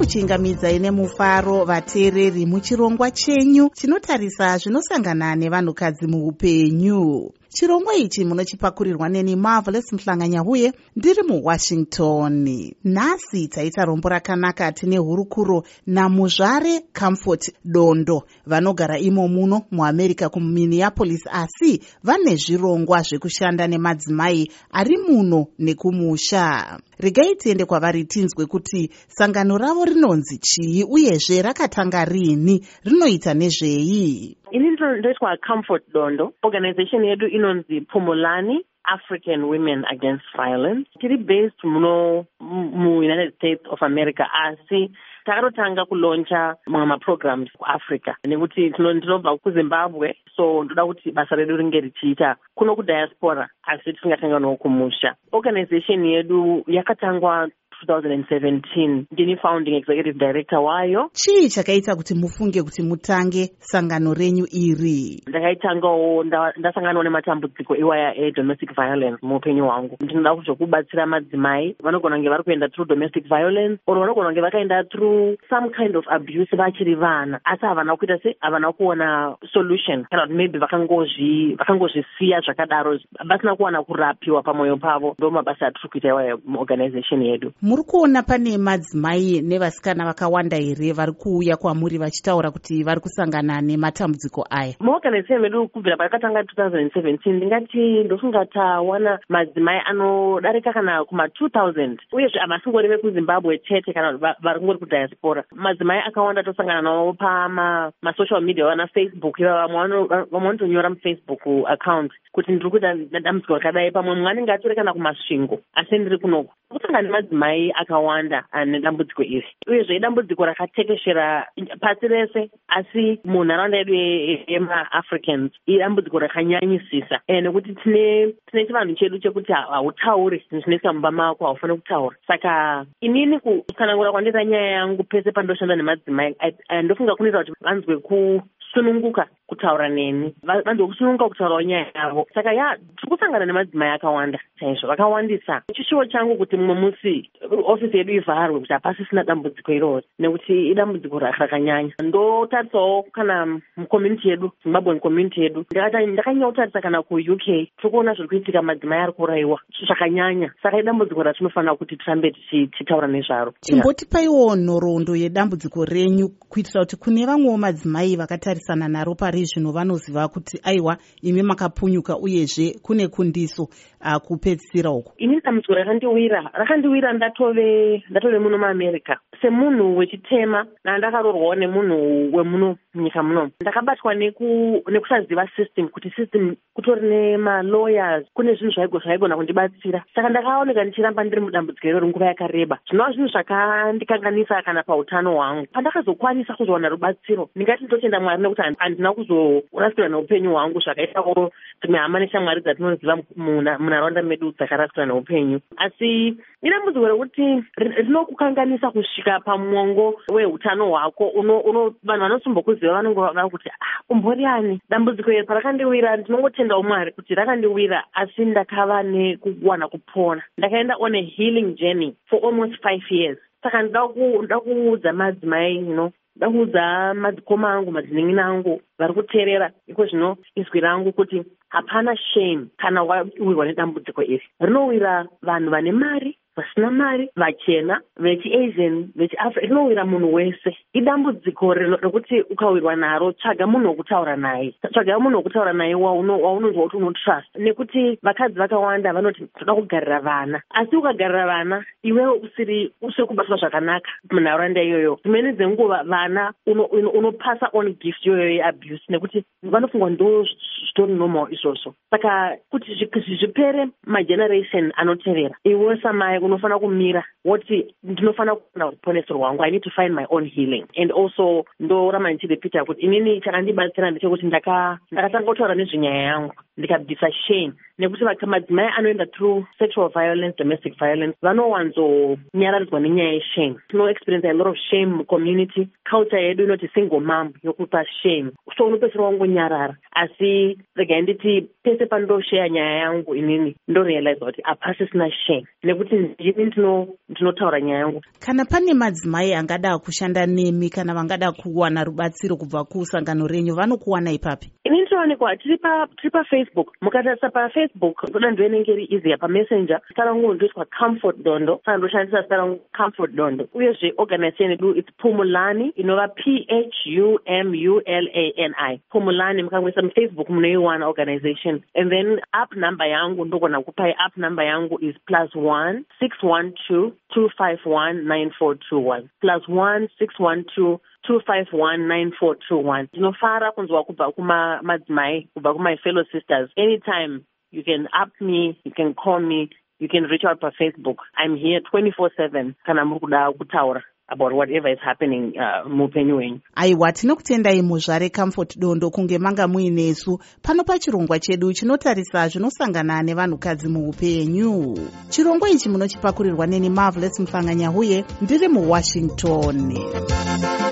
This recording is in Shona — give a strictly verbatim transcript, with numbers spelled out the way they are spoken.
kuchingamidzai nemufaro vateereri muchirongwa chenyu chinotarisa zvinosangana nevanhukadzi muupenyu. Chirongwa ichi munochipakurirwa neni Marvelous Mhlanganyahuye ndiri muWashington. Nhasi taita rombo rakanaka tine hurukuro naMuzvare Comfort Dondo vanogara imo muno muAmerica kuMinneapolis, asi vane zvirongwa zvekushanda nemadzimai ari muno nekumusha. Regai tiende kwavari tinzwe kuti sangano ravo rinonzi chii uyezve rakatanga rini, rinoita nezvei. Ini ndoitwa Comfort Dondo. Organization yedu inonzi Phumulani African Women Against Violence. Tiri based muno mu United States of America, asi takatotanga kuloncha mamwe maprograms kuAfrica nekuti tinobva kuZimbabwe, so ndoda kuti basa redu ringe richiita kuno kudiaspora asi tisingatangawo kumusha. Organization yedu yakatangwa twenty seventeen. Ndini founding executive director wayo. Chii chakaita kuti mufunge kuti mutange sangano renyu iri? Ndakaitangawo ndasanganawo nematambudziko iwaya e-domestic violence muupenyu hwangu. Ndinoda kuzokubatsira madzimai vanogona kunge vari kuenda through domestic violence or vanogona kunge vakaenda through some kind of abuse vachiri vana, asi havana kuita se havana kuona solution, kana kuti maybe vakangozvi vakangozvisiya zvakadaro vasina kuwana kurapiwa pamwoyo pavo. Ndo mabasa atiri kuita iwaya muorganization yedu. Muri kuona pane madzimai nevasikana vakawanda here vari kuuya kwamuri vachitaura kuti vari kusangana nematambudziko aya? Muorganization medu kubvira pakatanga twenty seventeen ndingati ndofunga tawana madzimai anodarika kana kuma two thousand, uyezve havasingori vekuZimbabwe chete kana vari kungori kudiaspora. Madzimai akawanda tosangana navo pama masocial media wana Facebook, vamwe vanotonyora mufacebook account kuti ndiri kuita dambudziko rakadai, pamwe mumwe anenge atori kana kumasvingo asi ndiri kunoko. Kusangana nemadzimai akawanda ane dambudziko iri, uyezve dambudziko rakatekeshera pasi rese, asi munharaunda yedu yemaAfricans idambudziko rakanyanyisisa nekuti tine tine chivanhu chedu chekuti hautauri zvinhu zvinoiswa mumba mako, haufaniri kutaura. Saka inini kutsanangura kwandita nyaya yangu pese pandoshanda nemadzimai ndofunga kunoita kuti vanzwe kusununguka kutaura neni, vanzwe kusununguka kutaurawo nyaya yavo. Saka ya tiri kusangana nemadzimai akawanda chaizvo, vakawandisa. Chishuwo changu kuti mumwe musi ofisi yedu ivharwe kuti hapasisina dambudziko irori nekuti idambudziko rakanyanya. Ndotarisawo kana mucommunity yedu, Zimbabwean community yedu, ndakanyatarisa kana kuU K tiri kuona zviri kuitika, madzimai ari kuurayiwa zvakanyanya. Saka idambudziko ratinofanira kuti tirambe tichitaura nezvaro. Chimbotipaiwo nhoroondo yedambudziko renyu kuitira kuti kune vamwewo madzimai vakatarisana naro pari zvino vanoziva kuti aiwa imi makapunyuka uyezve kune kundiso uh, kupedzisira uku. Ini dambudziko rakandiwira rakandiwira ndatove ndatove muno muAmerica semunhu wechitema nandakaroorwawo nemunhu wemuno munyika muno. Ndakabatwa neku nekusaziva system, kuti system kutori nemalawyers, kune zvinhu zvaigona kundibatsira. Saka ndakaoneka ndichiramba ndiri mudambudziko iroro nguva yakareba. Zvinova zvinhu zvakandikanganisa kana pautano hwangu. Pandakazokwanisa kuzowana rubatsiro, ndingati ndotenda Mwari nekuti handina kuzorasikirwa neupenyu hwangu zvakaitawo dzimwe hama neshamwari dzatinoziva munharaunda medu dzakarasikirwa neupenyu. Asi idambudziko rekuti rinokukanganisa kusvika pamwongo weutano hwako. Vanhu vanosumbokuziva vanenge vava kuti ah, umboriani. Dambudziko iri parakandiwira ndinongotenda Mwari kuti rakandiwira, asi ndakava nekuwana kupona. Ndakaenda on a healing journey for almost five years. Saka ndoda kuudza madzimai, you know, ndakuudza madzikoma angu, madzining'ina angu vari kuteerera iko zvino izwi rangu kuti hapana shame kana wawirwa nedambudziko iri. Rinowira vanhu vane mari, vasina mari, vachena, vechiAsian, vechiAfrica, rinowira munhu wese. Idambudziko rekuti ukawirwa naro, tsvaga munhu wokutaura naye. Tsvaga munhu wokutaura naye waunonzwa kuti unotrust. Nekuti vakadzi vakawanda vanoti toda kugarira vana, asi ukagarira vana iwewe usiri usiri kubatwa zvakanaka munharaunda iyoyo, dzimweni dzenguva vana unopasa on gift yoyo yeabuse nekuti vanofunga ndo zvitori normal izvozvo. Saka kuti zvipere mageneration anotevera, iwe samai unofanira kumira woti ndinofanira kuona ruponeso rwangu, I need to find my own healing. And also ndoramba ndichirepita kuti inini chakandibatsira ndechekuti ndakatanga kutaura nezvenyaya yangu ndikabvisa shame. nekuti madzimai anoenda through sexual violence, domestic violence, vanowanzonyaradzwa nenyaya yeshame. Tino experience a lot of shame mucommunity. Culture yedu inoti single mom yokupa shame, so unopedzisira wangonyarara. Asi rega nditi pese pandoshare nyaya yangu inini ndorealize kuti apasisina shame, nekuti ndini ndinotaura nyaya yangu. Kana pane madzimai angada kushanda nemi kana vangada kuwana rubatsiro kubva kusangano renyu, vanokuwana ipapi? Ini ndinowanikwa tiri pa tiri pa Facebook. Mukatarisa pa Facebook ndoda ndoenenge iri easier pa Messenger. Zita rangu ndoitwa Comfort Dondo. Saka ndoshandisa zita rangu Comfort Dondo. Uyezve organization yedu it's Phumulani, inova P H U M U L A N I. Phumulani, mukangoisa mu Facebook munoiwana organization. And then app number yangu ndogona kupai app number yangu is plus one six one two two five one nine four two one. Plus one six one two two five one nine four two one. Ndinofara kunzwa kubva kuma madzimai, kubva kuma fellow sisters. Anytime you can app me, you can call me, you can reach out by Facebook. I'm here twenty-four seven kana muri kuda kutaura about whatever is happening uh, muupenyu wenyu. Aiwa, tinokutendai muzvare Comfort Dondo kunge manga muinesu pano pachirongwa chedu chinotarisa zvinosangana nevanhukadzi muupenyu. Chirongwa ichi munochipakurirwa neni Marvelous Mhlanga Nyahuye, ndiri muWashington.